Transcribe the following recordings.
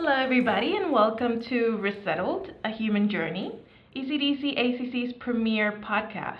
Hello, everybody, and welcome to Resettled, a Human Journey, ECDC ACC's premier podcast.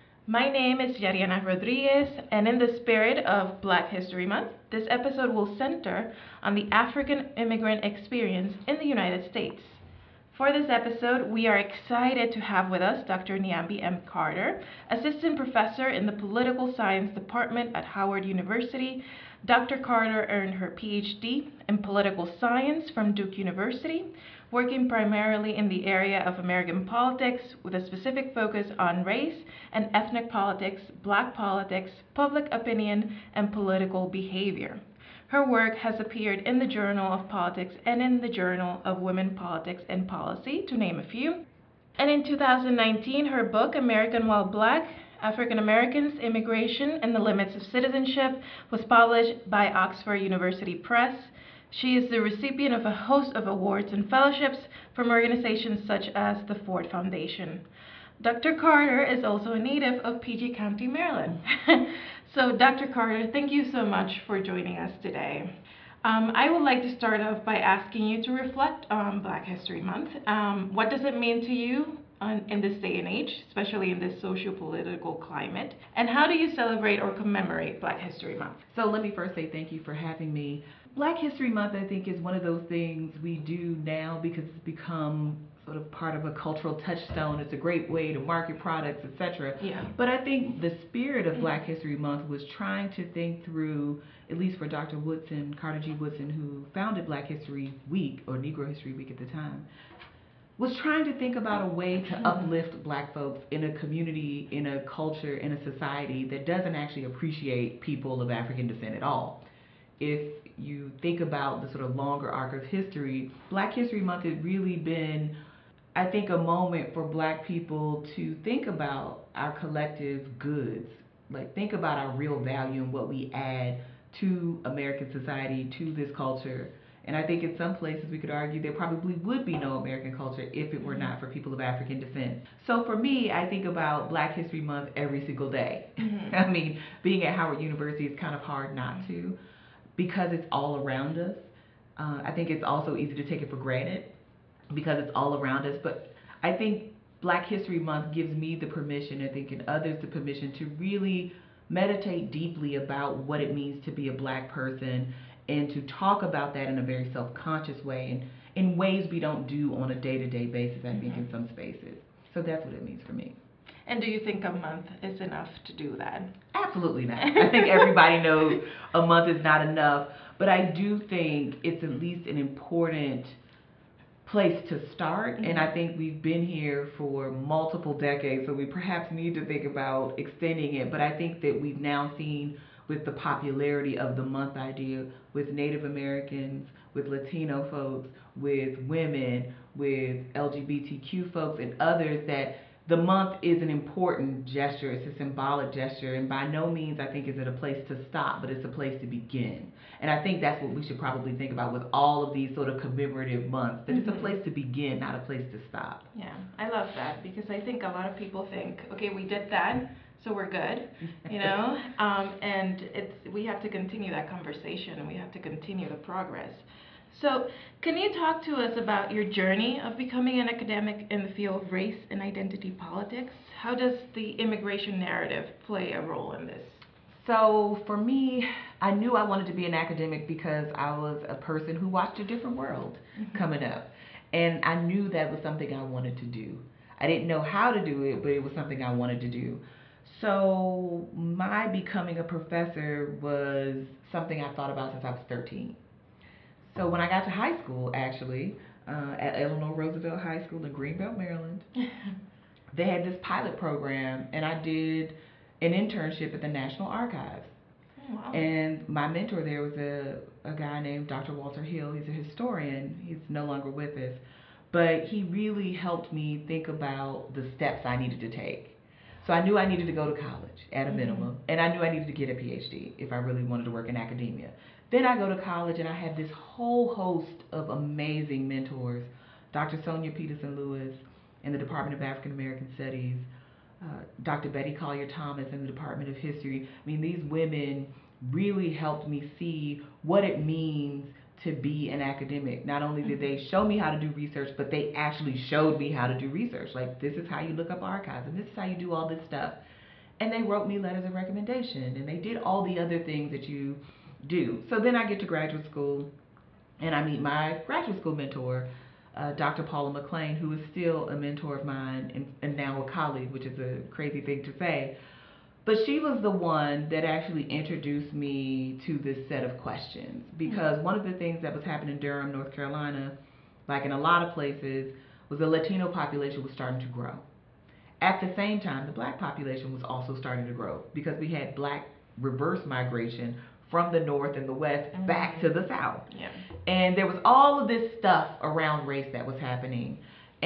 My name is Yariana Rodriguez, and in the spirit of Black History Month, this episode will center on the African immigrant experience in the United States. For this episode, we are excited to have with us Dr. Niambi M. Carter, Assistant Professor in the Political Science Department at Howard University. Dr. Carter earned her PhD in Political Science from Duke University, working primarily in the area of American politics with a specific focus on race and ethnic politics, Black politics, public opinion, and political behavior. Her work has appeared in the Journal of Politics and in the Journal of Women, Politics, and Policy, to name a few. And in 2019, her book, American While Black, African Americans, Immigration, and the Limits of Citizenship, was published by Oxford University Press. She is the recipient of a host of awards and fellowships from organizations such as the Ford Foundation. Dr. Carter is also a native of PG County, Maryland. So, Dr. Carter, thank you so much for joining us today. I would like to start off by asking you to reflect on Black History Month. What does it mean to you in this day and age, especially in this socio-political climate? And how do you celebrate or commemorate Black History Month? So let me first say thank you for having me. Black History Month, I think, is one of those things we do now because it's become sort of part of a cultural touchstone. It's a great way to market products, etc. Yeah. But I think the spirit of Black History Month was trying to think through, at least for Dr. Woodson, Carter G. Woodson, who founded Black History Week, or Negro History Week at the time, was trying to think about a way to uplift Black folks in a community, in a culture, in a society that doesn't actually appreciate people of African descent at all. If you think about the sort of longer arc of history, Black History Month had really been, I think, a moment for Black people to think about our collective goods, like think about our real value and what we add to American society, to this culture. And I think in some places we could argue there probably would be no American culture if it were not for people of African descent. So for me, I think about Black History Month every single day. I mean, being at Howard University, it's kind of hard not to, because it's all around us. I think it's also easy to take it for granted because it's all around us. But I think Black History Month gives me the permission, I think, and others the permission to really meditate deeply about what it means to be a Black person and to talk about that in a very self-conscious way and in ways we don't do on a day-to-day basis, I think, in some spaces. So that's what it means for me. And do you think a month is enough to do that? Absolutely not. I think everybody knows a month is not enough, but I do think it's at least an important place to start, and I think we've been here for multiple decades, so we perhaps need to think about extending it. But I think that we've now seen, with the popularity of the month idea, with Native Americans, with Latino folks, with women, with LGBTQ folks and others, that the month is an important gesture. It's a symbolic gesture, and by no means, I think, is it a place to stop, but it's a place to begin. And I think that's what we should probably think about with all of these sort of commemorative months, that it's a place to begin, not a place to stop. Yeah, I love that, because I think a lot of people think, okay, we did that, so we're good, you know, and we have to continue that conversation, and we have to continue the progress. So, can you talk to us about your journey of becoming an academic in the field of race and identity politics? How does the immigration narrative play a role in this? So for me, I knew I wanted to be an academic because I was a person who watched a different world coming up. And I knew that was something I wanted to do. I didn't know how to do it, but it was something I wanted to do. So my becoming a professor was something I thought about since I was 13. So when I got to high school, actually, at Eleanor Roosevelt High School in Greenbelt, Maryland, they had this pilot program, and I did an internship at the National Archives. Oh, wow. And my mentor there was a guy named Dr. Walter Hill. He's a historian. He's no longer with us. But he really helped me think about the steps I needed to take. So I knew I needed to go to college at a minimum, and I knew I needed to get a PhD if I really wanted to work in academia. Then I go to college, and I had this whole host of amazing mentors. Dr. Sonia Peterson Lewis in the Department of African American Studies, Dr. Betty Collier Thomas in the Department of History. I mean, these women really helped me see what it means to be an academic. Not only did they show me how to do research, but they actually showed me how to do research. Like, this is how you look up archives, and this is how you do all this stuff. And they wrote me letters of recommendation, and they did all the other things that you do. So then I get to graduate school, and I meet my graduate school mentor, Dr. Paula McLean, who is still a mentor of mine and now a colleague, which is a crazy thing to say. But she was the one that actually introduced me to this set of questions, because one of the things that was happening in Durham, North Carolina, like in a lot of places, was the Latino population was starting to grow. At the same time, the black population was also starting to grow, because we had black reverse migration from the north and the west back to the south. Yeah. And there was all of this stuff around race that was happening.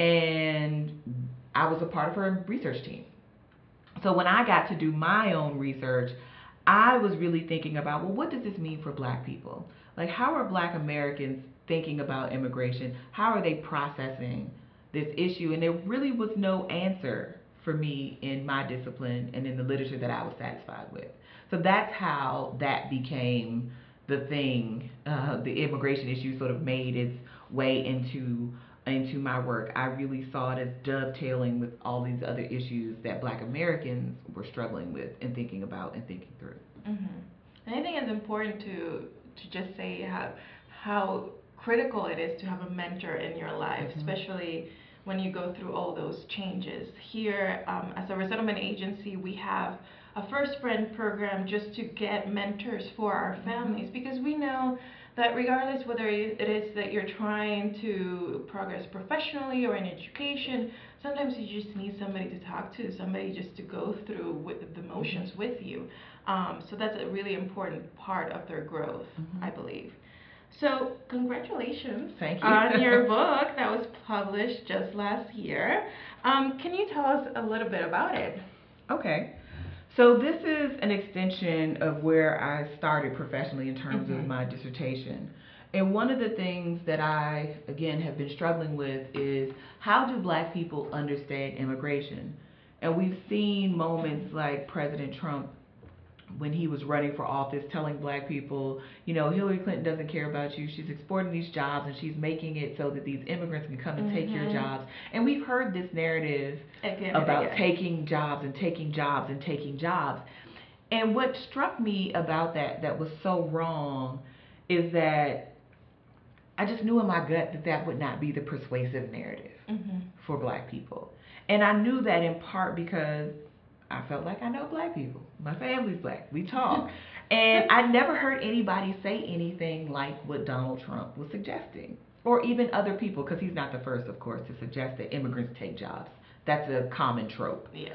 And I was a part of her research team. So when I got to do my own research, I was really thinking about, well, what does this mean for black people? Like, how are black Americans thinking about immigration? How are they processing this issue? And there really was no answer for me in my discipline and in the literature that I was satisfied with. So that's how that became the thing. The immigration issue sort of made its way into my work. I really saw it as dovetailing with all these other issues that black Americans were struggling with and thinking about and thinking through. And I think it's important to just say how critical it is to have a mentor in your life, especially when you go through all those changes. Here, as a resettlement agency, we have a First Friend program just to get mentors for our families, because we know that regardless whether it is that you're trying to progress professionally or in education, sometimes you just need somebody to talk to, somebody just to go through with the motions with you. So that's a really important part of their growth, I believe. So congratulations Thank you. on your book that was published just last year. Can you tell us a little bit about it? Okay. So this is an extension of where I started professionally in terms of my dissertation. And one of the things that I, again, have been struggling with is, how do black people understand immigration? And we've seen moments like President Trump, when he was running for office, telling black people, you know, Hillary Clinton doesn't care about you. She's exporting these jobs and she's making it so that these immigrants can come and take your jobs. And we've heard this narrative about taking jobs and taking jobs and taking jobs. And what struck me about that was so wrong is that I just knew in my gut that would not be the persuasive narrative for black people. And I knew that in part because I felt like I know black people. My family's black. We talk. And I never heard anybody say anything like what Donald Trump was suggesting, or even other people, because he's not the first, of course, to suggest that immigrants take jobs. That's a common trope. Yes.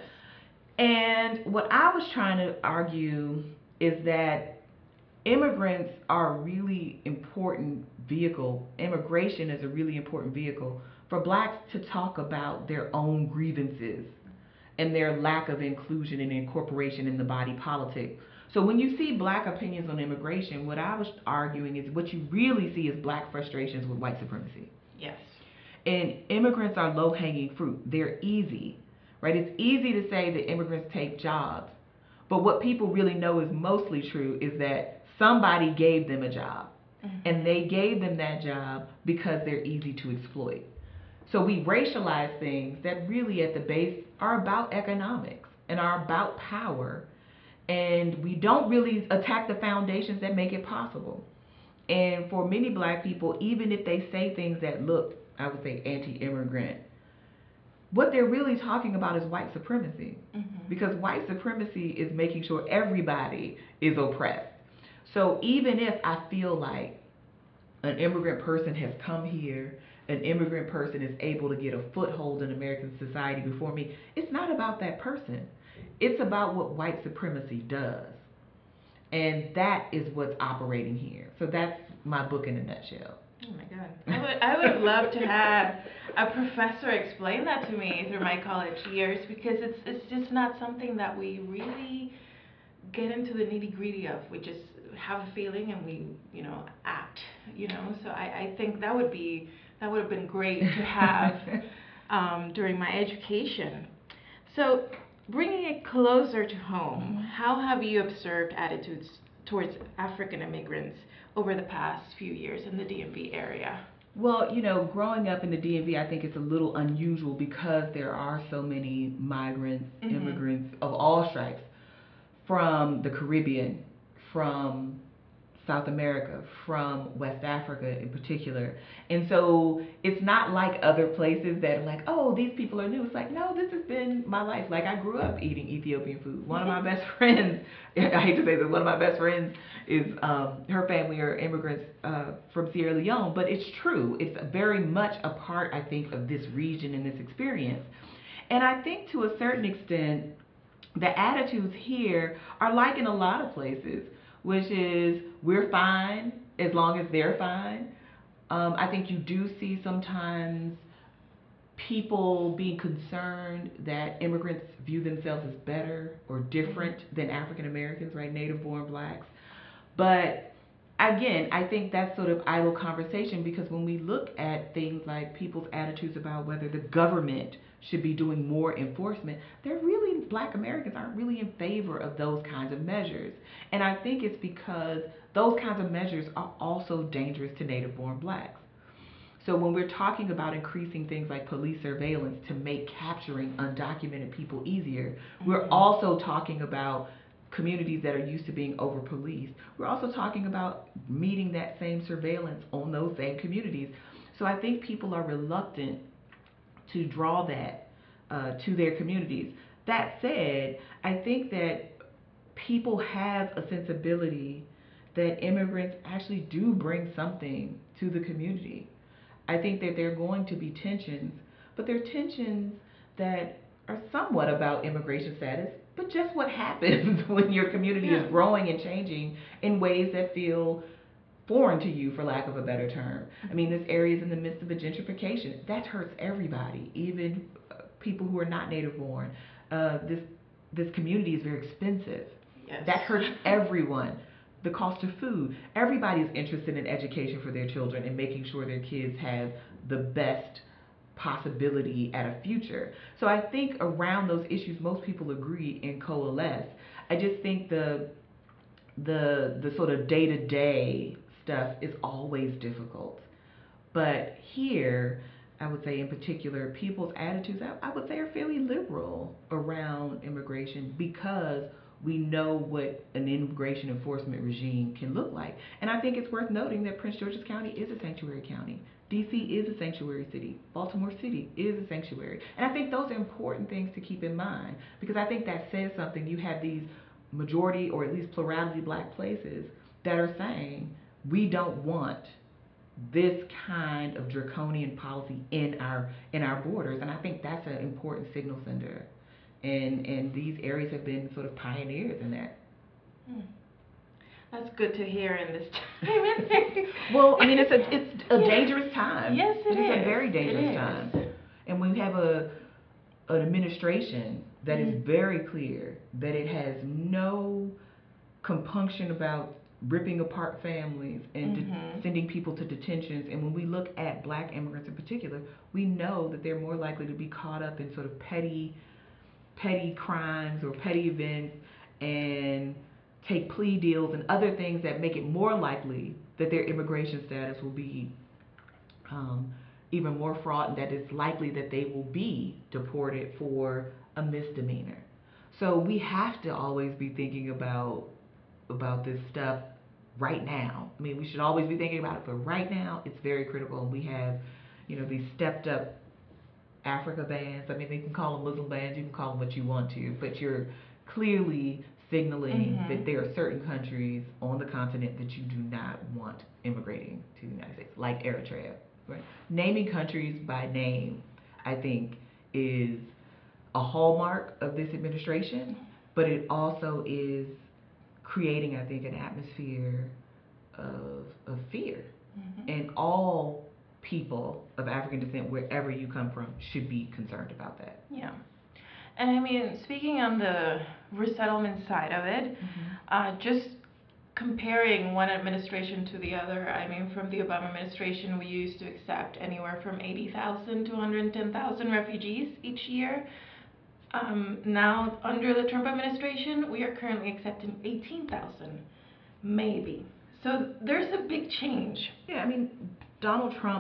And what I was trying to argue is that immigrants are a really important vehicle. Immigration is a really important vehicle for blacks to talk about their own grievances and their lack of inclusion and incorporation in the body politic. So when you see black opinions on immigration, what I was arguing is what you really see is black frustrations with white supremacy. Yes. And immigrants are low-hanging fruit. They're easy, right? It's easy to say that immigrants take jobs. But what people really know is mostly true is that somebody gave them a job. And they gave them that job because they're easy to exploit. So we racialize things that really at the base are about economics and are about power. And we don't really attack the foundations that make it possible. And for many black people, even if they say things that look, I would say, anti-immigrant, what they're really talking about is white supremacy. Because white supremacy is making sure everybody is oppressed. So even if I feel like an immigrant person has come here, an immigrant person is able to get a foothold in American society before me, it's not about that person. It's about what white supremacy does. And that is what's operating here. So that's my book in a nutshell. Oh my God. I would love to have a professor explain that to me through my college years, because it's just not something that we really get into the nitty-gritty of. We just have a feeling and we, act, So I think that would have been great to have during my education. So bringing it closer to home, how have you observed attitudes towards African immigrants over the past few years in the DMV area? Well, growing up in the DMV, I think it's a little unusual because there are so many migrants, immigrants of all stripes from the Caribbean, from South America, from West Africa in particular. And so it's not like other places that are like, oh, these people are new. It's like, no, this has been my life. Like, I grew up eating Ethiopian food. One of my best friends, I hate to say this, one of my best friends is, her family are immigrants from Sierra Leone, but it's true. It's very much a part, I think, of this region and this experience. And I think to a certain extent, the attitudes here are like in a lot of places, which is we're fine as long as they're fine. I think you do see sometimes people being concerned that immigrants view themselves as better or different than African Americans, right? Native born blacks. But again, I think that's sort of idle conversation because when we look at things like people's attitudes about whether the government should be doing more enforcement, black Americans aren't really in favor of those kinds of measures. And I think it's because those kinds of measures are also dangerous to native born blacks. So when we're talking about increasing things like police surveillance to make capturing undocumented people easier, we're also talking about communities that are used to being over policed. We're also talking about meeting that same surveillance on those same communities. So I think people are reluctant to draw that to their communities. That said, I think that people have a sensibility that immigrants actually do bring something to the community. I think that there are going to be tensions, but there are tensions that are somewhat about immigration status, but just what happens when your community is growing and changing in ways that feel foreign to you, for lack of a better term. I mean, this area is in the midst of a gentrification. That hurts everybody, even people who are not native born. This community is very expensive. Yes. That hurts everyone. The cost of food. Everybody is interested in education for their children and making sure their kids have the best possibility at a future. So I think around those issues, most people agree and coalesce. I just think the sort of day-to-day stuff is always difficult. But here, I would say in particular, people's attitudes, I would say, are fairly liberal around immigration because we know what an immigration enforcement regime can look like. And I think it's worth noting that Prince George's County is a sanctuary county. D.C. is a sanctuary city. Baltimore City is a sanctuary. And I think those are important things to keep in mind because I think that says something. You have these majority or at least plurality black places that are saying we don't want this kind of draconian policy in our borders, and I think that's an important signal sender. And these areas have been sort of pioneers in that. That's good to hear in this time. Well, I mean, it's a dangerous time. Yes, it is. It's a very dangerous time. And we have an administration that is very clear that it has no compunction about ripping apart families and sending people to detentions. And when we look at black immigrants in particular, we know that they're more likely to be caught up in sort of petty crimes or petty events and take plea deals and other things that make it more likely that their immigration status will be even more fraught, and that it's likely that they will be deported for a misdemeanor. So we have to always be thinking about this stuff right now. I mean, we should always be thinking about it, but right now it's very critical. And we have, these stepped up Africa bans. I mean, they can call them Muslim bans, you can call them what you want to, but you're clearly signaling that there are certain countries on the continent that you do not want immigrating to the United States, like Eritrea. Right? Naming countries by name, I think, is a hallmark of this administration, but it also is creating, I think, an atmosphere of fear. And all people of African descent, wherever you come from, should be concerned about that. Yeah. And I mean, speaking on the resettlement side of it, just comparing one administration to the other, I mean, from the Obama administration, we used to accept anywhere from 80,000 to 110,000 refugees each year. Now, under the Trump administration, we are currently accepting 18,000, Maybe. So there's a big change. Yeah, I mean, Donald Trump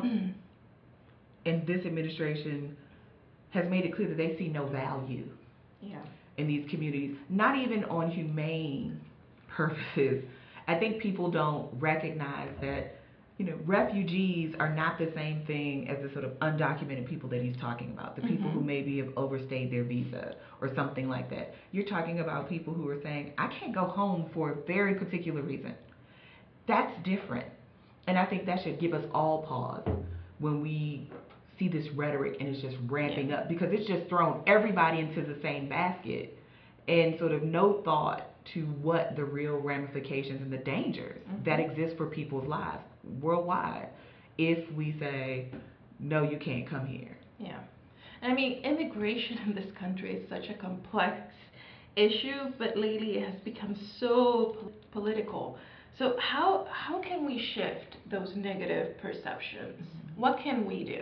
and this administration has made it clear that they see no value Yeah. in these communities, not even on humane purposes. I think people don't recognize that, refugees are not the same thing as the sort of undocumented people that he's talking about, the people who maybe have overstayed their visa or something like that. You're talking about people who are saying, I can't go home for a very particular reason. That's different. And I think that should give us all pause when we see this rhetoric and it's just ramping up, because it's just thrown everybody into the same basket and sort of no thought to what the real ramifications and the dangers that exist for people's lives worldwide if we say, no, you can't come here. Yeah. I mean, immigration in this country is such a complex issue, but lately it has become so political. So how can we shift those negative perceptions? What can we do?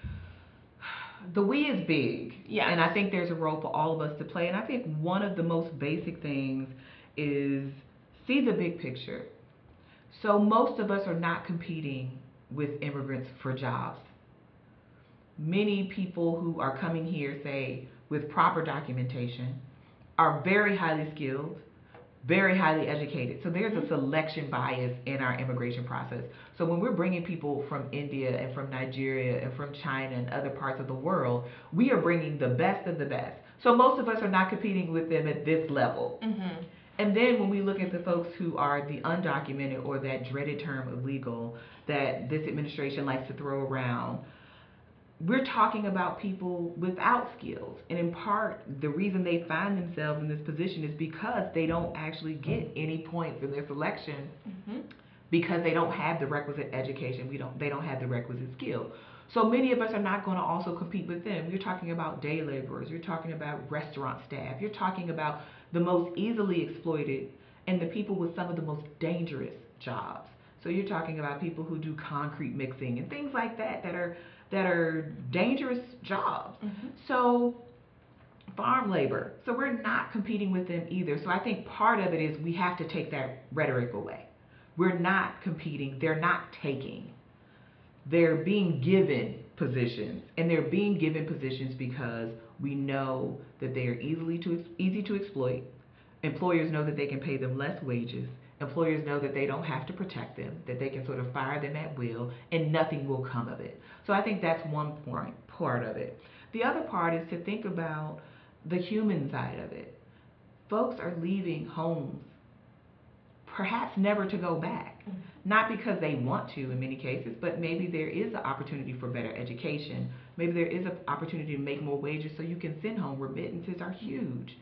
The we is big. Yes. And I think there's a role for all of us to play. And I think one of the most basic things is see the big picture. So most of us are not competing with immigrants for jobs. Many people who are coming here, say, with proper documentation, are very highly skilled, very highly educated. So there's a selection bias in our immigration process. So when we're bringing people from India and from Nigeria and from China and other parts of the world, we are bringing the best of the best. So most of us are not competing with them at this level. And then when we look at the folks who are the undocumented, or that dreaded term illegal that this administration likes to throw around, we're talking about people without skills. And in part, the reason they find themselves in this position is because they don't actually get any points in their selection because they don't have the requisite education. They don't have the requisite skill. So many of us are not going to also compete with them. You're talking about day laborers. You're talking about restaurant staff. You're talking about the most easily exploited and the people with some of the most dangerous jobs. So you're talking about people who do concrete mixing and things like that that are dangerous jobs. So farm labor. So we're not competing with them either. So I think part of it is we have to take that rhetoric away. We're not competing. They're not taking. They're being given positions, and they're being given positions because we know that they are easy to exploit. Employers know that they can pay them less wages. Employers know that they don't have to protect them, that they can sort of fire them at will, and nothing will come of it. So I think that's one part of it. The other part is to think about the human side of it. Folks are leaving homes, perhaps never to go back. Not because they want to in many cases, but maybe there is an opportunity for better education. Maybe there is an opportunity to make more wages so you can send home. Remittances are huge.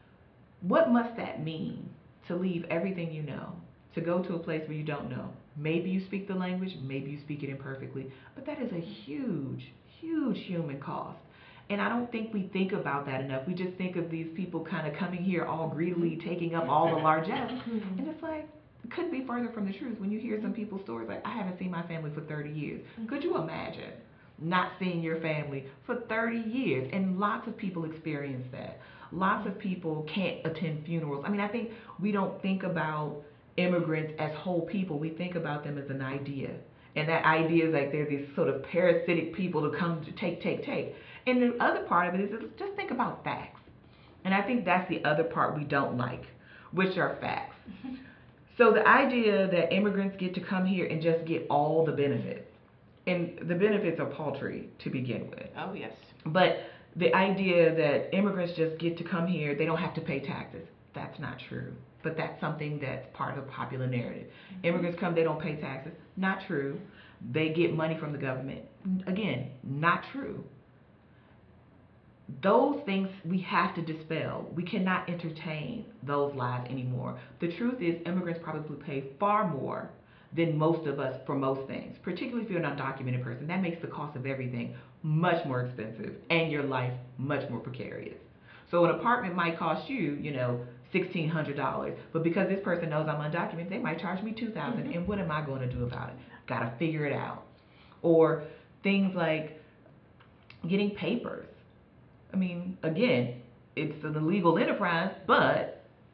What must that mean to leave everything you know, to go to a place where you don't know? Maybe you speak the language, maybe you speak it imperfectly, but that is a huge, huge human cost. And I don't think we think about that enough. We just think of these people kind of coming here all greedily, taking up all the largesse. And it's like, it couldn't be further from the truth. When you hear some people's stories, like, I haven't seen my family for 30 years. Could you imagine not seeing your family for 30 years? And lots of people experience that. Lots of people can't attend funerals. I mean, I think we don't think about immigrants as whole people. We think about them as an idea. And that idea is like they're these sort of parasitic people to come to take. And the other part of it is just think about facts. And I think that's the other part we don't like, which are facts. So the idea that immigrants get to come here and just get all the benefits, and the benefits are paltry to begin with. Oh, yes. But the idea that immigrants just get to come here, they don't have to pay taxes, that's not true. But that's something that's part of the popular narrative. Immigrants come, they don't pay taxes, not true. They get money from the government, again, not true. Those things we have to dispel. We cannot entertain those lies anymore. The truth is, immigrants probably pay far more than most of us for most things, particularly if you're an undocumented person. That makes the cost of everything much more expensive and your life much more precarious. So an apartment might cost you, $1,600, but because this person knows I'm undocumented, they might charge me $2,000. And what am I going to do about it? Got to figure it out. Or things like getting papers. I mean, again, it's an illegal enterprise, but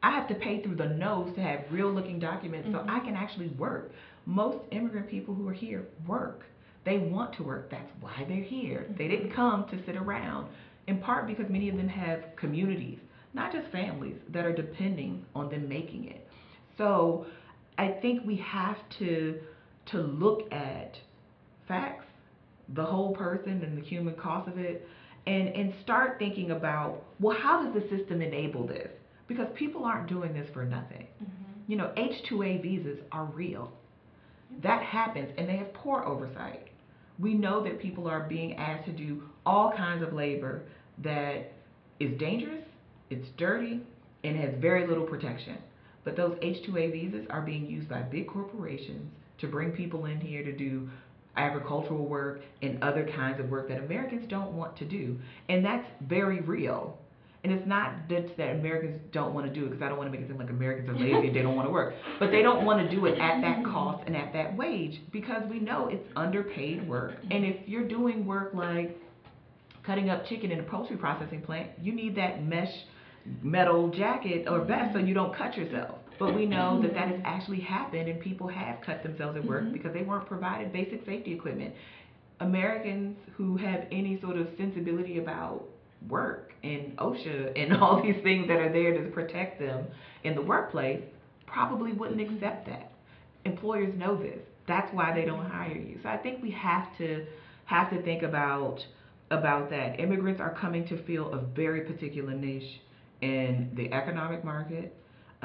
I have to pay through the nose to have real looking documents so I can actually work. Most immigrant people who are here work. They want to work. That's why they're here. They didn't come to sit around, in part because many of them have communities, not just families, that are depending on them making it. So I think we have to look at facts, the whole person and the human cost of it, and start thinking about, well, how does the system enable this? Because people aren't doing this for nothing. You know, H-2A visas are real. That happens, and they have poor oversight. We know that people are being asked to do all kinds of labor that is dangerous, it's dirty, and has very little protection. But those H-2A visas are being used by big corporations to bring people in here to do agricultural work and other kinds of work that Americans don't want to do. And that's very real. And it's not that Americans don't want to do it, because I don't want to make it seem like Americans are lazy and they don't want to work. But they don't want to do it at that cost and at that wage, because we know it's underpaid work. And if you're doing work like cutting up chicken in a poultry processing plant, you need that mesh metal jacket or vest so you don't cut yourself. But we know that that has actually happened, and people have cut themselves at work because they weren't provided basic safety equipment. Americans who have any sort of sensibility about work and OSHA and all these things that are there to protect them in the workplace probably wouldn't accept that. Employers know this. That's why they don't hire you. So I think we have to think about that. Immigrants are coming to fill a very particular niche in the economic market,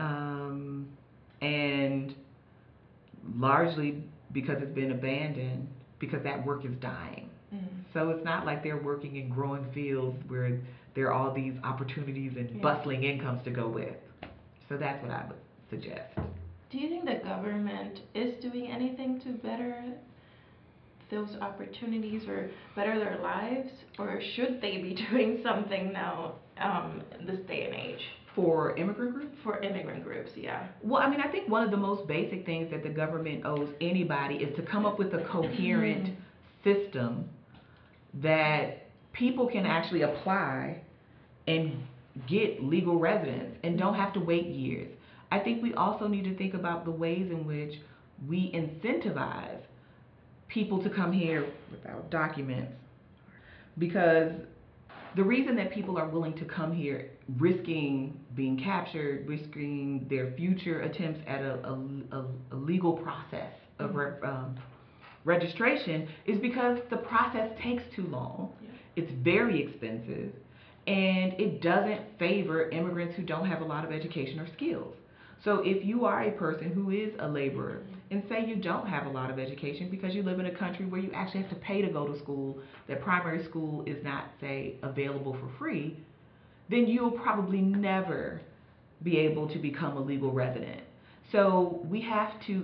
and largely because it's been abandoned, because that work is dying. So it's not like they're working in growing fields where there are all these opportunities and bustling incomes to go with. So that's what I would suggest. Do you think the government is doing anything to better those opportunities or better their lives, or should they be doing something now in this day and age? For immigrant groups? For immigrant groups, yeah. Well, I mean, I think one of the most basic things that the government owes anybody is to come up with a coherent system that people can actually apply and get legal residence and don't have to wait years. I think we also need to think about the ways in which we incentivize people to come here without documents, because the reason that people are willing to come here, risking being captured, risking their future attempts at a legal process of registration, is because the process takes too long. It's very expensive, and it doesn't favor immigrants who don't have a lot of education or skills. So if you are a person who is a laborer, and say you don't have a lot of education because you live in a country where you actually have to pay to go to school, that primary school is not, say, available for free, then you'll probably never be able to become a legal resident. So we have to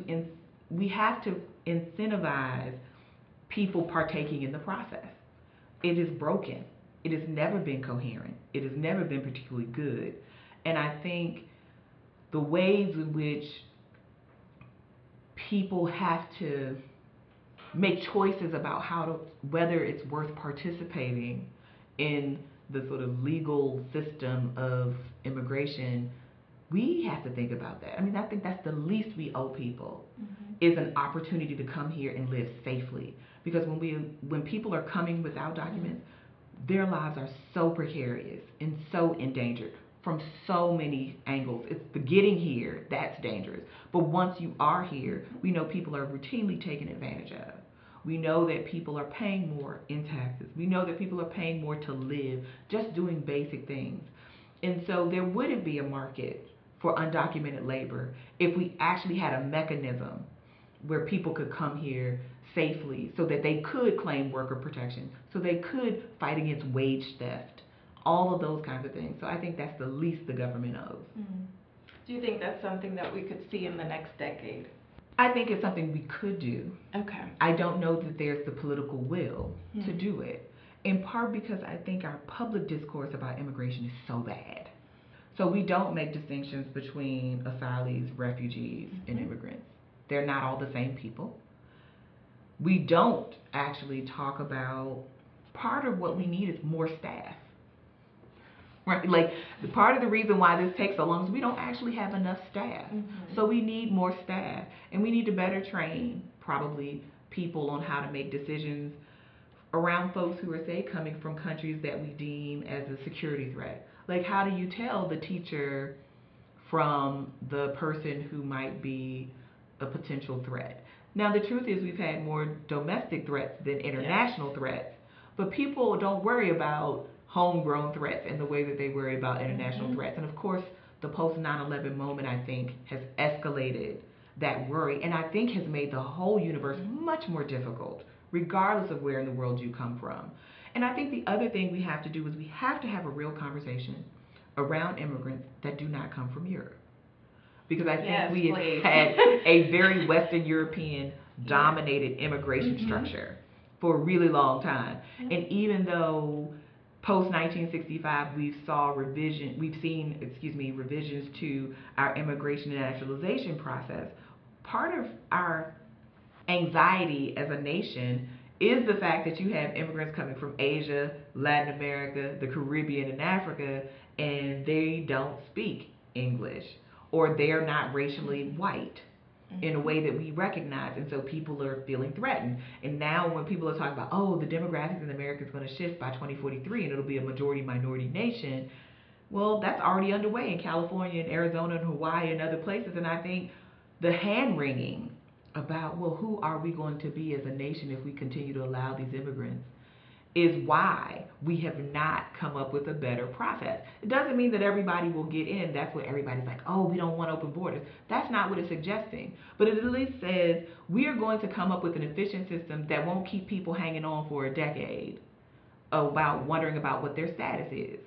incentivize people partaking in the process. It is broken. It has never been coherent. It has never been particularly good. And I think the ways in which people have to make choices about whether it's worth participating in the sort of legal system of immigration, we have to think about that. I mean, I think that's the least we owe people, is an opportunity to come here and live safely. Because when people are coming without documents, their lives are so precarious and so endangered from so many angles. It's the getting here that's dangerous. But once you are here, we know people are routinely taken advantage of. We know that people are paying more in taxes. We know that people are paying more to live, just doing basic things. And so there wouldn't be a market for undocumented labor if we actually had a mechanism where people could come here safely so that they could claim worker protection, so they could fight against wage theft, all of those kinds of things. So I think that's the least the government owes. Do you think that's something that we could see in the next decade? I think it's something we could do. Okay. I don't know that there's the political will to do it, in part because I think our public discourse about immigration is so bad. So we don't make distinctions between asylees, refugees, and immigrants. They're not all the same people. We don't actually talk about, part of what we need is more staff. right? Like, the part of the reason why this takes so long is we don't actually have enough staff. So we need more staff, and we need to better train probably people on how to make decisions around folks who are, say, coming from countries that we deem as a security threat. Like, how do you tell the teacher from the person who might be a potential threat? Now, the truth is we've had more domestic threats than international threats, but people don't worry about homegrown threats in the way that they worry about international threats. And of course, the post 9/11 moment, I think, has escalated that worry, and I think has made the whole universe much more difficult, regardless of where in the world you come from. And I think the other thing we have to do is we have to have a real conversation around immigrants that do not come from Europe. Because I think we have had a very Western European dominated immigration structure for a really long time. And even though post 1965 we've seen revisions to our immigration and naturalization process, part of our anxiety as a nation is the fact that you have immigrants coming from Asia, Latin America, the Caribbean, and Africa, and they don't speak English, or they're not racially white in a way that we recognize, and so people are feeling threatened. And now when people are talking about, oh, the demographics in America is going to shift by 2043 and it'll be a majority minority nation, well, that's already underway in California and Arizona and Hawaii and other places. And I think the hand wringing about, well, who are we going to be as a nation if we continue to allow these immigrants, is why we have not come up with a better process. It doesn't mean that everybody will get in. That's what everybody's like, oh, we don't want open borders. That's not what it's suggesting. But it at least says we are going to come up with an efficient system that won't keep people hanging on for a decade about wondering about what their status is.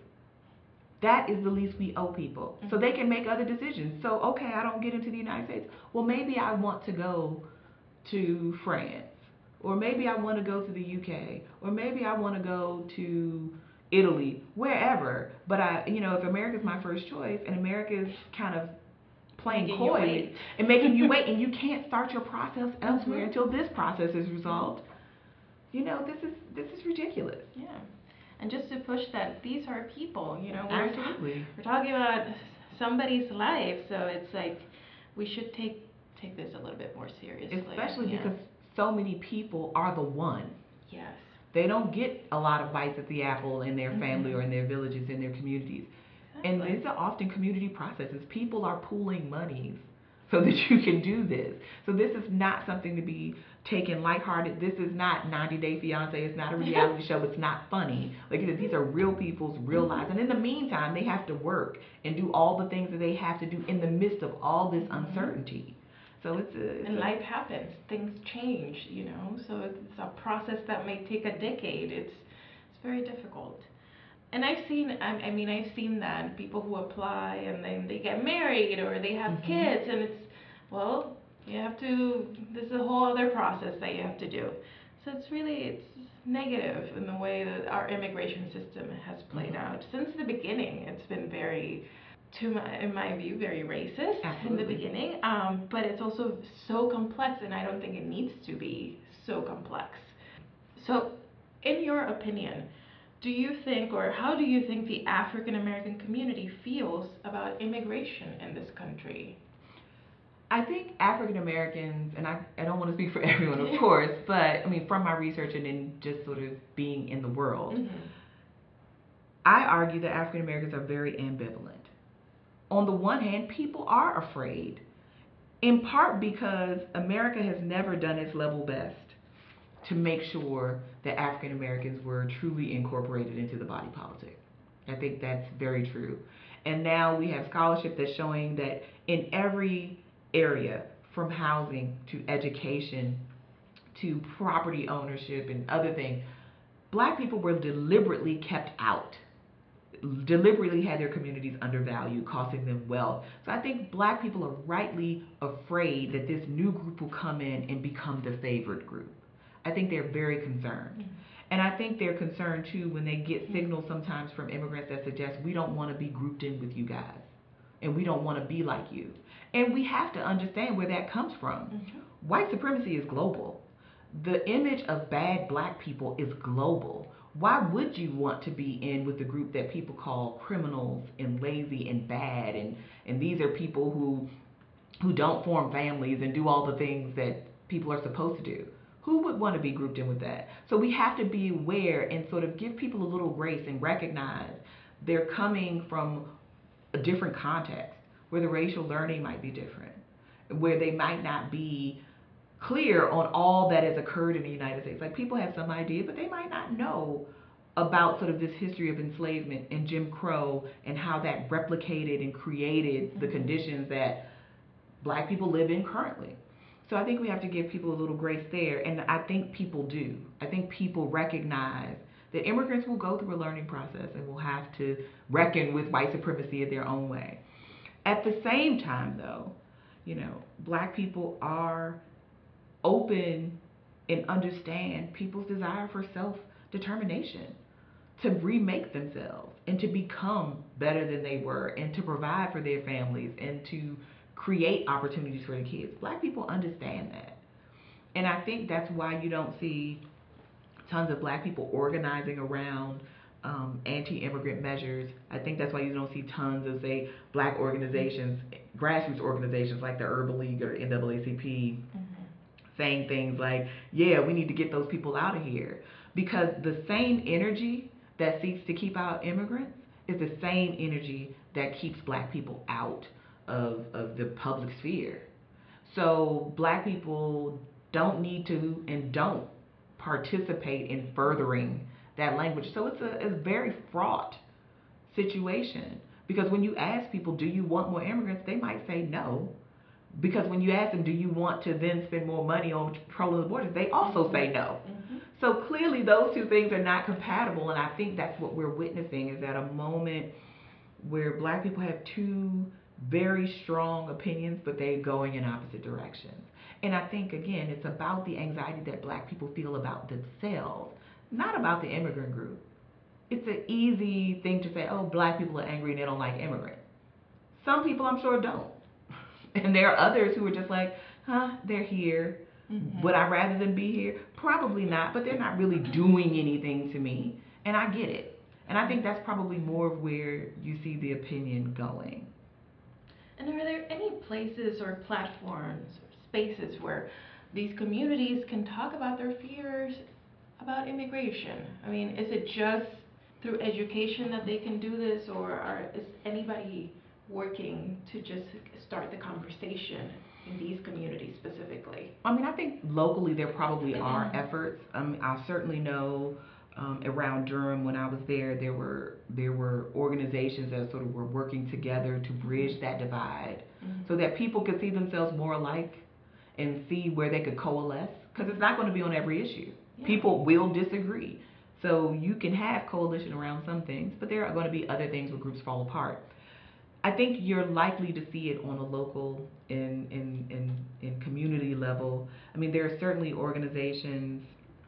That is the least we owe people. So they can make other decisions. So, okay, I don't get into the United States. Well, maybe I want to go to France. Or maybe I want to go to the UK, or maybe I want to go to Italy, wherever. But if America's my first choice, and America's kind of playing coy and making you wait, and you can't start your process elsewhere until this process is resolved, this is ridiculous. Yeah, and just to push that, these are people. Absolutely. We're talking about somebody's life, so it's like we should take this a little bit more seriously. Especially because so many people are the one. Yes. They don't get a lot of bites at the apple in their family or in their villages, in their communities. Exactly. And these are often community processes. People are pooling monies so that you can do this. So this is not something to be taken lighthearted. This is not 90 Day Fiance. It's not a reality show. It's not funny. Like I said, these are real people's real lives. And in the meantime, they have to work and do all the things that they have to do in the midst of all this uncertainty. So and life happens. Things change, So it's a process that may take a decade. It's very difficult. And I've seen that people who apply and then they get married or they have kids, and it's this is a whole other process that you have to do. So it's negative in the way that our immigration system has played out since the beginning. It's been in my view, very racist. Absolutely. In the beginning, but it's also so complex, and I don't think it needs to be so complex. So, in your opinion, do you think, or how do you think the African American community feels about immigration in this country? I think African Americans, and I don't want to speak for everyone, of course, but from my research and in just sort of being in the world, I argue that African Americans are very ambivalent. On the one hand, people are afraid, in part because America has never done its level best to make sure that African Americans were truly incorporated into the body politic. I think that's very true. And now we have scholarship that's showing that in every area, from housing to education to property ownership and other things, Black people were deliberately kept out. Deliberately had their communities undervalued, costing them wealth. So I think Black people are rightly afraid that this new group will come in and become the favored group. I think they're very concerned. And I think they're concerned too when they get signals sometimes from immigrants that suggest we don't want to be grouped in with you guys and we don't want to be like you. And we have to understand where that comes from. White supremacy is global. The image of bad Black people is global. why would you want to be in with the group that people call criminals and lazy and bad, and these are people who don't form families and do all the things that people are supposed to do? Who would want to be grouped in with that? So we have to be aware and sort of give people a little grace and recognize they're coming from a different context where the racial learning might be different, where they might not be clear on all that has occurred in the United States. Like, people have some idea, but they might not know about sort of this history of enslavement and Jim Crow and how that replicated and created the conditions that black people live in currently. So I think we have to give people a little grace there, and I think people do. I think people recognize that immigrants will go through a learning process and will have to reckon with white supremacy in their own way. At the same time, though, black people are open and understand people's desire for self-determination, to remake themselves and to become better than they were and to provide for their families and to create opportunities for the kids. Black people understand that. And I think that's why you don't see tons of black people organizing around anti-immigrant measures. I think that's why you don't see tons of, say, black organizations, grassroots organizations like the Urban League or NAACP, saying things like, yeah, we need to get those people out of here. Because the same energy that seeks to keep out immigrants is the same energy that keeps black people out of the public sphere. So black people don't need to and don't participate in furthering that language. So it's a very fraught situation, because when you ask people, do you want more immigrants, they might say no. Because when you ask them, do you want to then spend more money on controlling the borders, they also say no. So clearly those two things are not compatible, and I think that's what we're witnessing, is at a moment where black people have two very strong opinions, but they're going in opposite directions. And I think, again, it's about the anxiety that black people feel about themselves, not about the immigrant group. It's an easy thing to say, oh, black people are angry and they don't like immigrants. Some people, I'm sure, don't. And there are others who are just like, they're here. Would I rather them be here? Probably not, but they're not really doing anything to me. And I get it. And I think that's probably more of where you see the opinion going. And are there any places or platforms or spaces where these communities can talk about their fears about immigration? I mean, is it just through education that they can do this, or is anybody working to just start the conversation in these communities specifically? I mean, I think locally there probably are efforts. I certainly know around Durham, when I was there were organizations that sort of were working together to bridge that divide, so that people could see themselves more alike and see where they could coalesce. Because it's not going to be on every issue. Yeah. People will disagree. So you can have coalition around some things, but there are going to be other things where groups fall apart. I think you're likely to see it on a local and community level. I mean, there are certainly organizations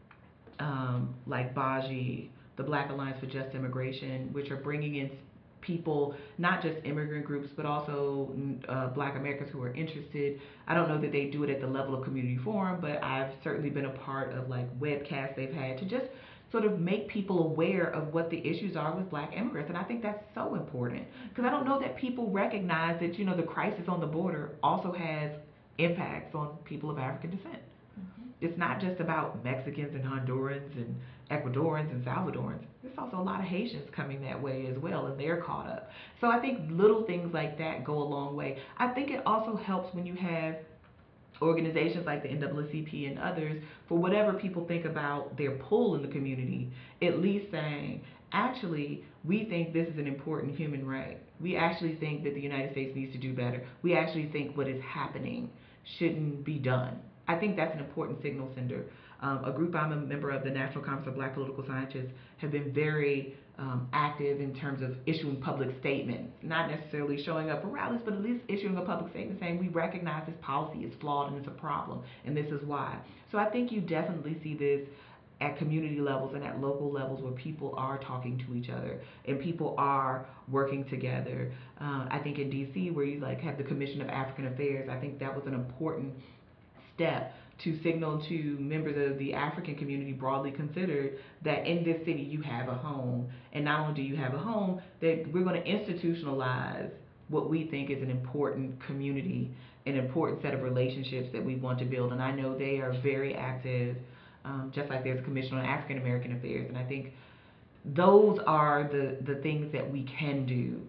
like BAJI, the Black Alliance for Just Immigration, which are bringing in people, not just immigrant groups, but also black Americans who are interested. I don't know that they do it at the level of community forum, but I've certainly been a part of like webcasts they've had to just sort of make people aware of what the issues are with black immigrants. And I think that's so important, because I don't know that people recognize that, the crisis on the border also has impacts on people of African descent. It's not just about Mexicans and Hondurans and Ecuadorians and Salvadorans. There's also a lot of Haitians coming that way as well, and they're caught up. So I think little things like that go a long way. I think it also helps when you have organizations like the NAACP and others, for whatever people think about their pull in the community, at least saying, actually, we think this is an important human right. We actually think that the United States needs to do better. We actually think what is happening shouldn't be done. I think that's an important signal sender. A group I'm a member of, the National Conference of Black Political Scientists, have been very active in terms of issuing public statements, not necessarily showing up for rallies, but at least issuing a public statement saying we recognize this policy is flawed and it's a problem, and this is why. So I think you definitely see this at community levels and at local levels where people are talking to each other and people are working together. I think in D.C., where you have the Commission of African Affairs, I think that was an important step to signal to members of the African community broadly considered that in this city you have a home. And not only do you have a home, that we're going to institutionalize what we think is an important community, an important set of relationships that we want to build. And I know they are very active, just like there's a Commission on African American Affairs. And I think those are the things that we can do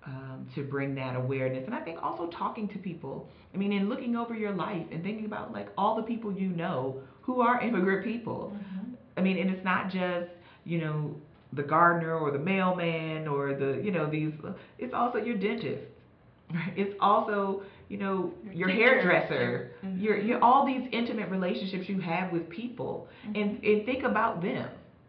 to bring that awareness. And I think also talking to people. I mean, and looking over your life and thinking about like all the people you know who are immigrant people. Mm-hmm. I mean, and it's not just, you know, the gardener or the mailman or the, you know, these, it's also your dentist. Right? It's also, you know, your hairdresser, mm-hmm. your all these intimate relationships you have with people, mm-hmm. and think about them.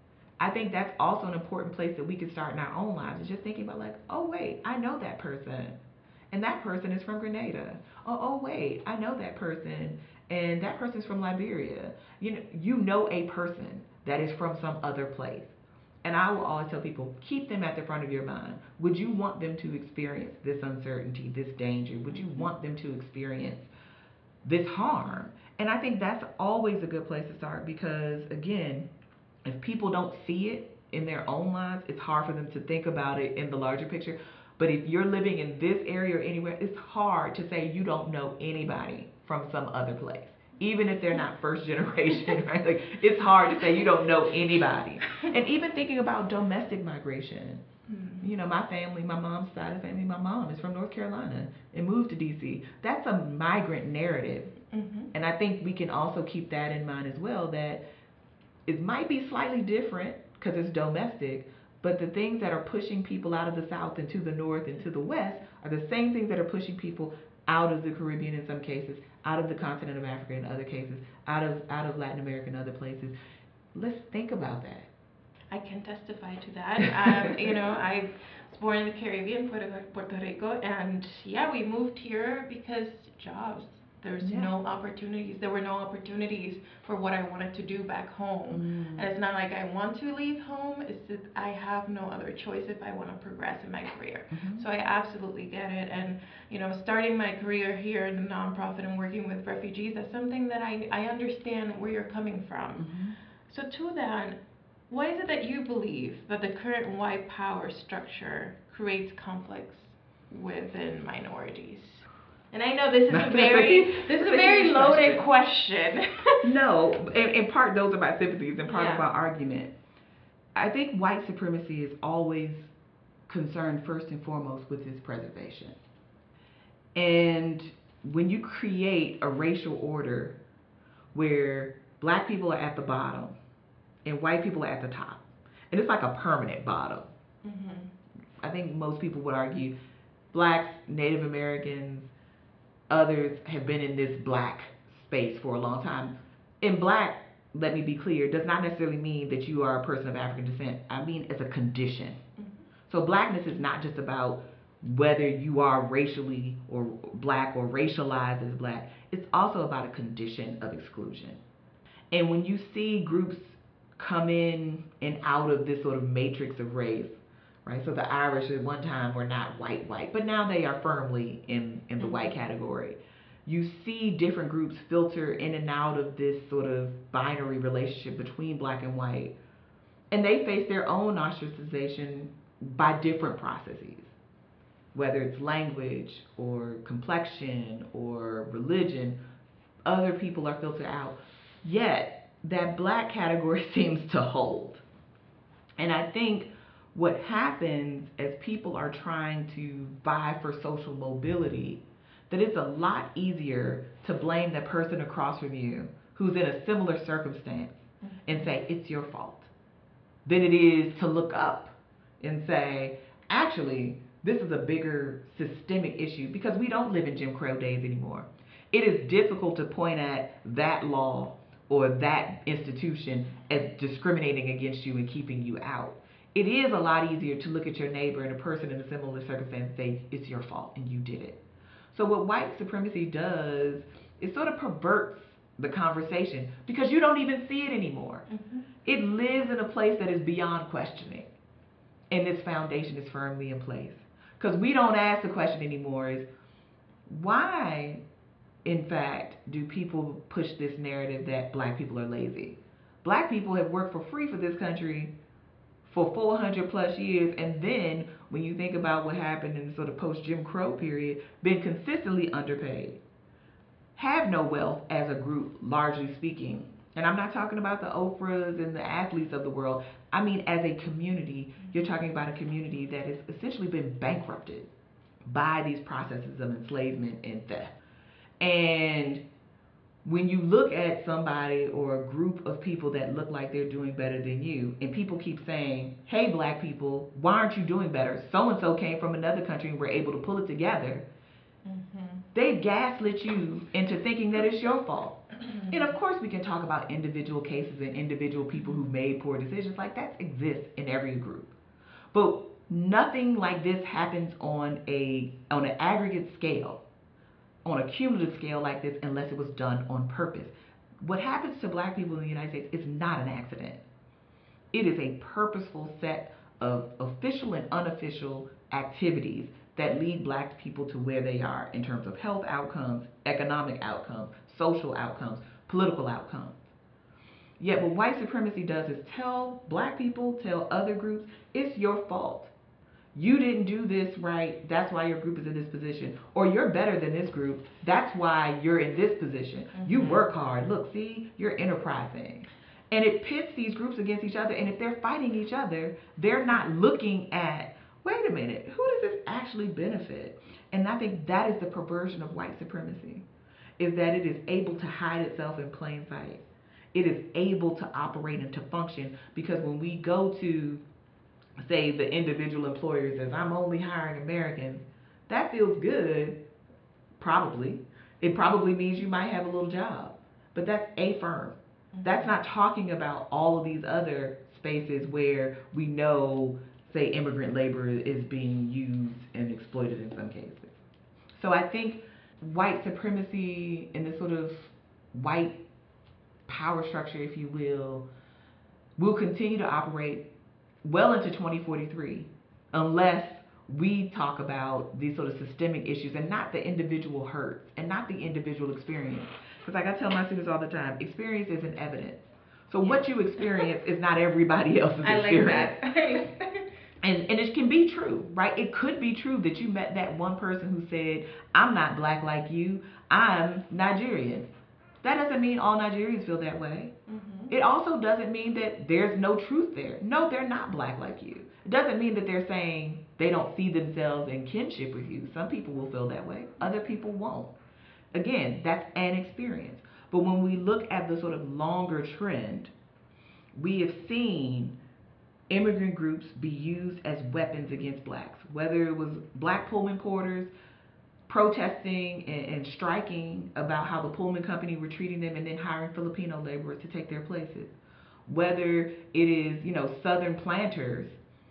I think that's also an important place that we can start in our own lives, is just thinking about like, oh wait, I know that person, and that person is from Grenada. Oh wait, I know that person, and that person's from Liberia. You know a person that is from some other place. And I will always tell people, keep them at the front of your mind. Would you want them to experience this uncertainty, this danger? Would you want them to experience this harm? And I think that's always a good place to start, because again, if people don't see it in their own lives, it's hard for them to think about it in the larger picture. But if you're living in this area or anywhere, it's hard to say you don't know anybody from some other place, even if they're not first generation, right? Like, it's hard to say you don't know anybody. And even thinking about domestic migration. Mm-hmm. You know, my family, my mom's side of the family, my mom is from North Carolina and moved to D.C. That's a migrant narrative. Mm-hmm. And I think we can also keep that in mind as well, that it might be slightly different because it's domestic, but the things that are pushing people out of the South and to the North and to the West are the same things that are pushing people out of the Caribbean in some cases, out of the continent of Africa in other cases, out of Latin America and other places. Let's think about that. I can testify to that. You know, I was born in the Caribbean, Puerto Rico, and yeah, we moved here because jobs. There's no opportunities. There were no opportunities for what I wanted to do back home. And it's not like I want to leave home. It's that I have no other choice if I want to progress in my career. Mm-hmm. So I absolutely get it. And, you know, starting my career here in the nonprofit and working with refugees, that's something that I understand where you're coming from. Mm-hmm. So to that, why is it that you believe that the current white power structure creates conflicts within minorities? And I know this is a very loaded question. No, in part those are my sympathies and part of my argument. I think white supremacy is always concerned first and foremost with its preservation. And when you create a racial order where black people are at the bottom and white people are at the top, and it's like a permanent bottom. Mm-hmm. I think most people would argue blacks, Native Americans, others have been in this black space for a long time. In black, let me be clear, does not necessarily mean that you are a person of African descent. I mean, it's a condition. Mm-hmm. So blackness is not just about whether you are racially or black or racialized as black. It's also about a condition of exclusion. And when you see groups come in and out of this sort of matrix of race, right? So the Irish at one time were not white, but now they are firmly in the white category. You see different groups filter in and out of this sort of binary relationship between black and white. And they face their own ostracization by different processes, whether it's language or complexion or religion. Other people are filtered out. Yet that black category seems to hold. And I think what happens as people are trying to vie for social mobility, that it's a lot easier to blame the person across from you who's in a similar circumstance and say, it's your fault, than it is to look up and say, actually, this is a bigger systemic issue, because we don't live in Jim Crow days anymore. It is difficult to point at that law or that institution as discriminating against you and keeping you out. It is a lot easier to look at your neighbor and a person in a similar circumstance and say, it's your fault and you did it. So what white supremacy does is sort of perverts the conversation, because you don't even see it anymore. Mm-hmm. It lives in a place that is beyond questioning, and its foundation is firmly in place. Because we don't ask the question anymore is, why in fact, do people push this narrative that black people are lazy? Black people have worked for free for this country for 400 plus years, and then when you think about what happened in the sort of post Jim Crow period, been consistently underpaid, have no wealth as a group, largely speaking. And I'm not talking about the Oprahs and the athletes of the world. I mean, as a community, you're talking about a community that has essentially been bankrupted by these processes of enslavement and theft. And when you look at somebody or a group of people that look like they're doing better than you, and people keep saying, hey, black people, why aren't you doing better? So and so came from another country and were able to pull it together. They've gaslit you into thinking that it's your fault. And of course, we can talk about individual cases and individual people who made poor decisions. Like, that exists in every group. But nothing like this happens on an aggregate scale, on a cumulative scale like this, unless it was done on purpose. What happens to black people in the United States is not an accident. It is a purposeful set of official and unofficial activities that lead black people to where they are in terms of health outcomes, economic outcomes, social outcomes, political outcomes. Yet what white supremacy does is tell black people, tell other groups, it's your fault. You didn't do this right, that's why your group is in this position. Or you're better than this group, that's why you're in this position. You work hard, look, see, you're enterprising. And it pits these groups against each other, and if they're fighting each other, they're not looking at, wait a minute, who does this actually benefit? And I think that is the perversion of white supremacy, is that it is able to hide itself in plain sight. It is able to operate and to function, because when we go to, say, the individual employer says, I'm only hiring Americans, that feels good, probably. It probably means you might have a little job, but that's a firm. That's not talking about all of these other spaces where we know, say, immigrant labor is being used and exploited in some cases. So I think white supremacy and this sort of white power structure, if you will continue to operate well into 2043 unless we talk about these sort of systemic issues and not the individual hurt and not the individual experience. Because like I tell my students all the time, experience isn't evidence. So what you experience is not everybody else's experience. I like that. And it can be true, right? It could be true that you met that one person who said, I'm not black like you, I'm Nigerian. That doesn't mean all Nigerians feel that way. It also doesn't mean that there's no truth there. No, they're not black like you. It doesn't mean that they're saying they don't see themselves in kinship with you. Some people will feel that way. Other people won't. Again, that's an experience. But when we look at the sort of longer trend, we have seen immigrant groups be used as weapons against blacks, whether it was black Pullman porters protesting and striking about how the Pullman company were treating them and then hiring Filipino laborers to take their places, whether it is, Southern planters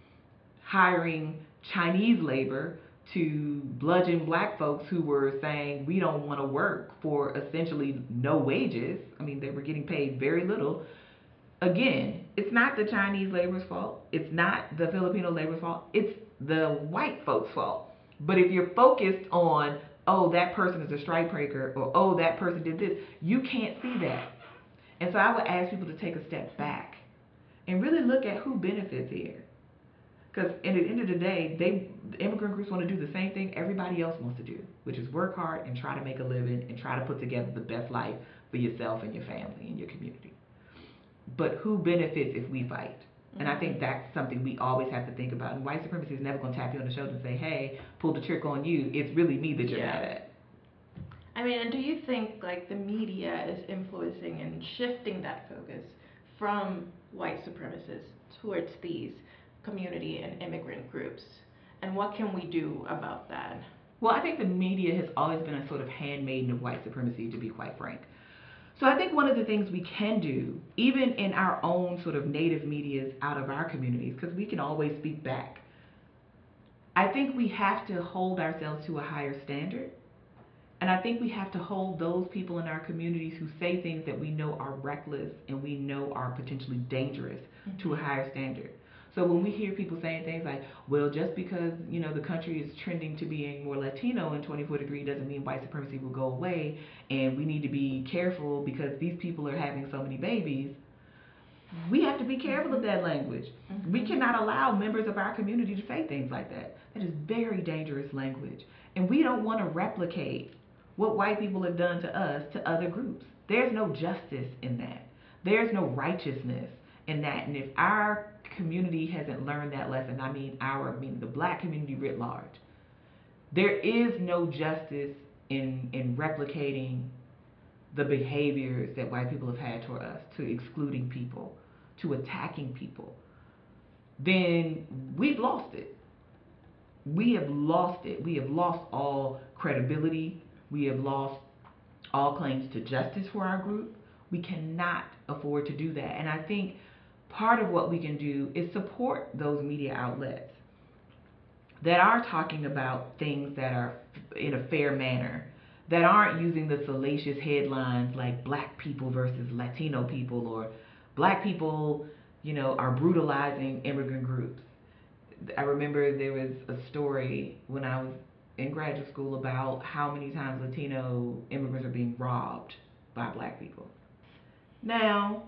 hiring Chinese labor to bludgeon black folks who were saying, we don't want to work for essentially no wages. I mean, they were getting paid very little. Again, it's not the Chinese labor's fault. It's not the Filipino labor's fault. It's the white folks' fault. But if you're focused on, oh, that person is a strike breaker, or oh, that person did this, you can't see that. And so I would ask people to take a step back and really look at who benefits here. Because at the end of the day, immigrant groups want to do the same thing everybody else wants to do, which is work hard and try to make a living and try to put together the best life for yourself and your family and your community. But who benefits if we fight? And I think that's something we always have to think about. And white supremacy is never going to tap you on the shoulder and say, hey, pull the trick on you. It's really me that you're mad at. I mean, and do you think like the media is influencing and shifting that focus from white supremacists towards these community and immigrant groups? And what can we do about that? Well, I think the media has always been a sort of handmaiden of white supremacy, to be quite frank. So I think one of the things we can do, even in our own sort of native medias out of our communities, because we can always speak back, I think we have to hold ourselves to a higher standard. And I think we have to hold those people in our communities who say things that we know are reckless and we know are potentially dangerous to a higher standard. So when we hear people saying things like, well, just because, the country is trending to being more Latino in 24 Degree doesn't mean white supremacy will go away, and we need to be careful because these people are having so many babies, we have to be careful of that language. We cannot allow members of our community to say things like that. That is very dangerous language. And we don't want to replicate what white people have done to us to other groups. There's no justice in that. There's no righteousness in that. And if our community hasn't learned that lesson, I mean the black community writ large, there is no justice in replicating the behaviors that white people have had toward us, to excluding people, to attacking people, then we've lost it. We have lost it. We have lost all credibility. We have lost all claims to justice for our group. We cannot afford to do that. And I think part of what we can do is support those media outlets that are talking about things that are in a fair manner, that aren't using the salacious headlines like black people versus Latino people, or black people, are brutalizing immigrant groups. I remember there was a story when I was in graduate school about how many times Latino immigrants are being robbed by black people. Now,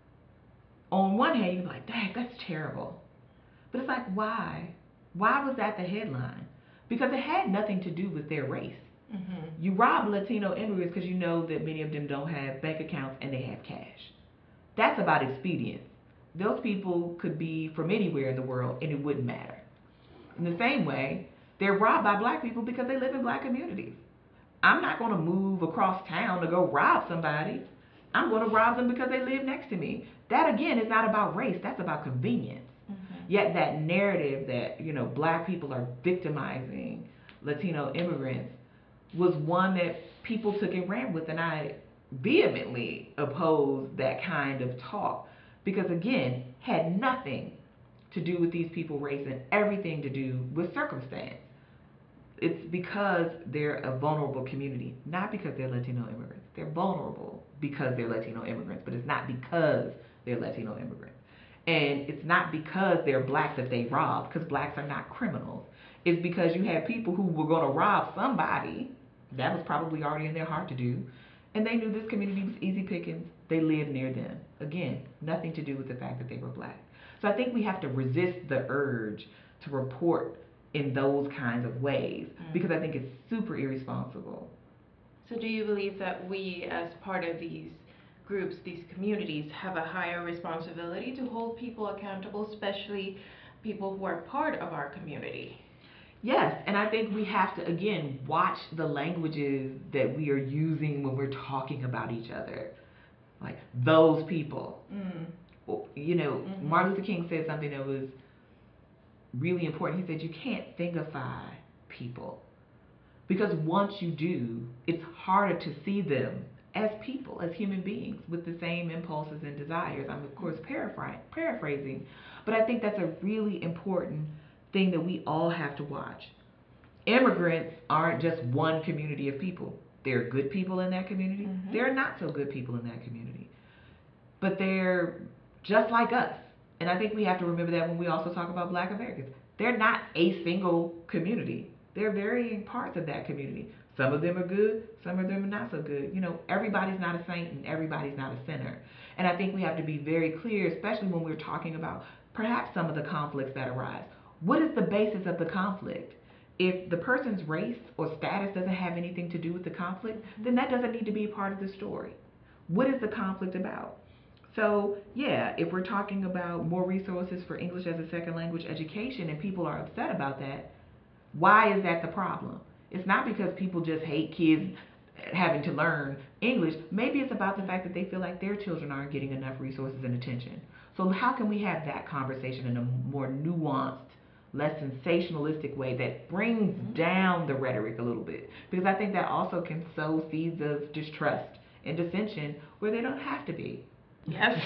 on one hand, you're like, dang, that's terrible. But it's like, why? Why was that the headline? Because it had nothing to do with their race. You rob Latino immigrants because you know that many of them don't have bank accounts and they have cash. That's about expedience. Those people could be from anywhere in the world and it wouldn't matter. In the same way, they're robbed by black people because they live in black communities. I'm not going to move across town to go rob somebody. I'm going to rob them because they live next to me. That, again, is not about race. That's about convenience. Yet that narrative that, black people are victimizing Latino immigrants was one that people took and ran with, and I vehemently oppose that kind of talk because, again, had nothing to do with these people race and everything to do with circumstance. It's because they're a vulnerable community, not because they're Latino immigrants. They're vulnerable because they're Latino immigrants, but it's not because they're Latino immigrants. And it's not because they're black that they robbed, because blacks are not criminals. It's because you had people who were going to rob somebody. That was probably already in their heart to do. And they knew this community was easy pickings. They lived near them. Again, nothing to do with the fact that they were black. So I think we have to resist the urge to report in those kinds of ways, because I think it's super irresponsible. So do you believe that we, as part of these groups, these communities, have a higher responsibility to hold people accountable, especially people who are part of our community? Yes, and I think we have to, again, watch the languages that we are using when we're talking about each other. Like, those people. Martin Luther King said something that was really important. He said, you can't thingify people. Because once you do, it's harder to see them as people, as human beings, with the same impulses and desires. I'm, of course, paraphrasing, but I think that's a really important thing that we all have to watch. Immigrants aren't just one community of people. There are good people in that community. There are not so good people in that community. But they're just like us. And I think we have to remember that when we also talk about black Americans. They're not a single community. They're varying parts of that community. Some of them are good, some of them are not so good. Everybody's not a saint and everybody's not a sinner. And I think we have to be very clear, especially when we're talking about perhaps some of the conflicts that arise. What is the basis of the conflict? If the person's race or status doesn't have anything to do with the conflict, then that doesn't need to be a part of the story. What is the conflict about? So, yeah, if we're talking about more resources for English as a second language education and people are upset about that, why is that the problem? It's not because people just hate kids having to learn English. Maybe it's about the fact that they feel like their children aren't getting enough resources and attention. So how can we have that conversation in a more nuanced, less sensationalistic way that brings down the rhetoric a little bit? Because I think that also can sow seeds of distrust and dissension where they don't have to be. Yes.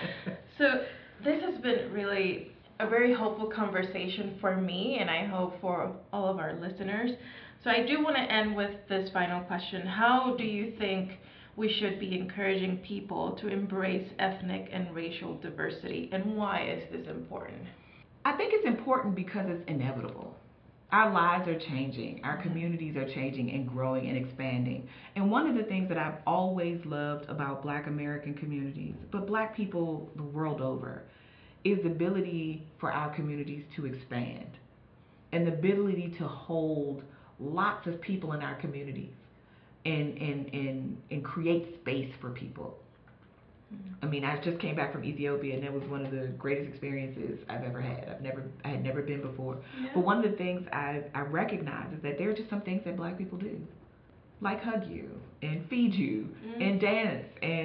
So this has been really a very helpful conversation for me, and I hope for all of our listeners. So I do want to end with this final question. How do you think we should be encouraging people to embrace ethnic and racial diversity, and why is this important? I think it's important because it's inevitable. Our lives are changing, our Mm-hmm. communities are changing and growing and expanding. And one of the things that I've always loved about Black American communities, but Black people the world over, is the ability for our communities to expand and the ability to hold lots of people in our communities and create space for people. I mean, I just came back from Ethiopia, and it was one of the greatest experiences I've ever had. I had never been before. Yeah. But one of the things I recognize is that there are just some things that Black people do, like hug you and feed you and dance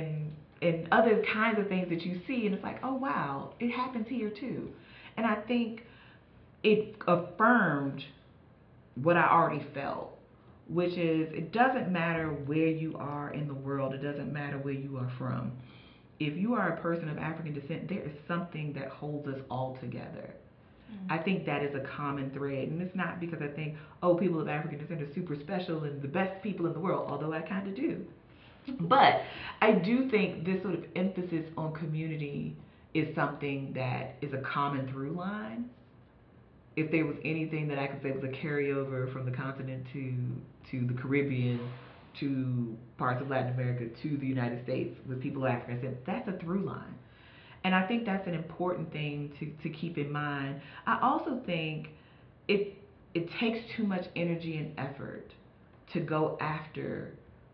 and other kinds of things that you see, and it's like, oh wow, it happens here too. And I think it affirmed what I already felt, which is it doesn't matter where you are in the world, it doesn't matter where you are from. If you are a person of African descent, there is something that holds us all together. I think that is a common thread, and it's not because I think, oh, people of African descent are super special and the best people in the world, although I kind of do. But I do think this sort of emphasis on community is something that is a common through line. If there was anything that I could say was a carryover from the continent to the Caribbean, to parts of Latin America, to the United States with people of African descent, that's a through line. And I think that's an important thing to keep in mind. I also think it takes too much energy and effort to go after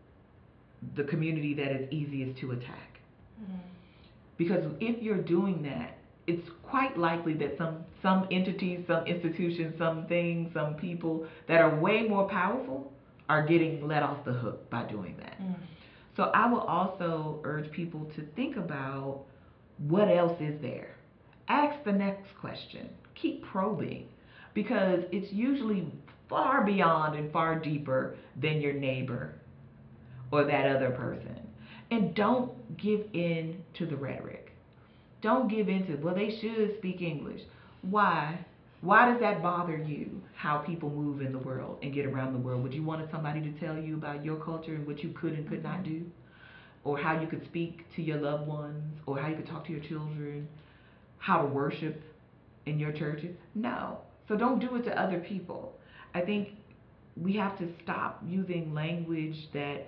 the community that is easiest to attack. Mm-hmm. Because if you're doing that, it's quite likely that some entities, some institutions, some things, some people that are way more powerful are getting let off the hook by doing that. Mm. So I will also urge people to think about what else is there. Ask the next question. Keep probing, because it's usually far beyond and far deeper than your neighbor or that other person. And don't give in to the rhetoric. Don't give in to, well, they should speak English. Why? Why does that bother you, how people move in the world and get around the world? Would you want somebody to tell you about your culture and what you could and could not do? Or how you could speak to your loved ones? Or how you could talk to your children? How to worship in your churches? No. So don't do it to other people. I think we have to stop using language that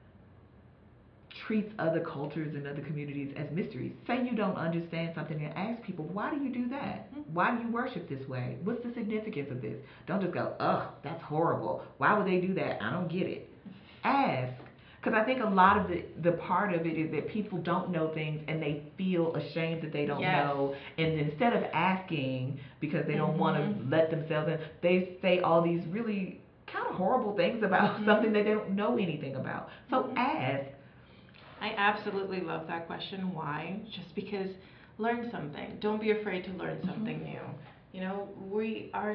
treats other cultures and other communities as mysteries. Say you don't understand something and ask people, why do you do that? Why do you worship this way? What's the significance of this? Don't just go, ugh, that's horrible. Why would they do that? I don't get it. Ask. Because I think a lot of the part of it is that people don't know things and they feel ashamed that they don't know. And instead of asking because they don't want to let themselves in, they say all these really kind of horrible things about something that they don't know anything about. So ask. I absolutely love that question. Why? Just because learn something. Don't be afraid to learn something new. You know, we are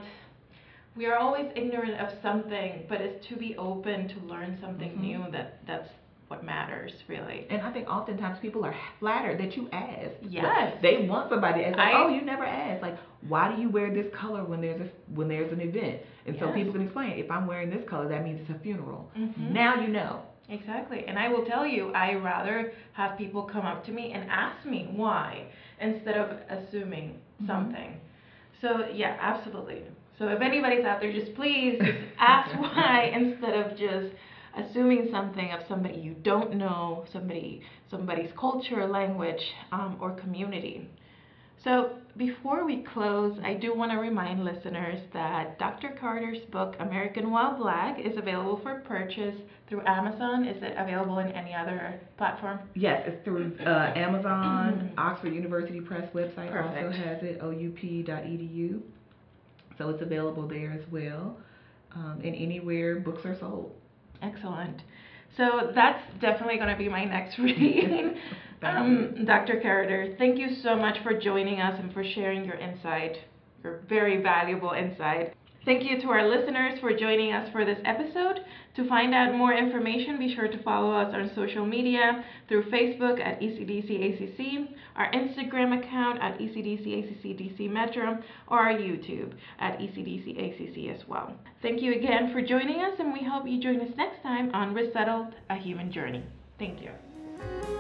always ignorant of something, but it's to be open to learn something new that's what matters, really. And I think oftentimes people are flattered that you ask. Yes. They want somebody to ask, like, oh, you never asked. Like, why do you wear this color when there's an event? And so people can explain, if I'm wearing this color, that means it's a funeral. Now you know. Exactly. And I will tell you, I rather have people come up to me and ask me why instead of assuming something. So, yeah, absolutely. So if anybody's out there, just please just ask why instead of just assuming something of somebody you don't know, somebody's culture, language, or community. So before we close, I do want to remind listeners that Dr. Carter's book, American While Black, is available for purchase through Amazon. Is it available in any other platform? Yes, it's through Amazon. Oxford University Press website Perfect. also has it, oup.edu. So it's available there as well, and anywhere books are sold. Excellent. So that's definitely going to be my next reading. Dr. Carter, thank you so much for joining us and for sharing your insight, your very valuable insight. Thank you to our listeners for joining us for this episode. To find out more information, be sure to follow us on social media through Facebook at ECDCACC, our Instagram account at ECDCACC Metro, or our YouTube at ECDCACC as well. Thank you again for joining us, and we hope you join us next time on Resettled, A Human Journey. Thank you.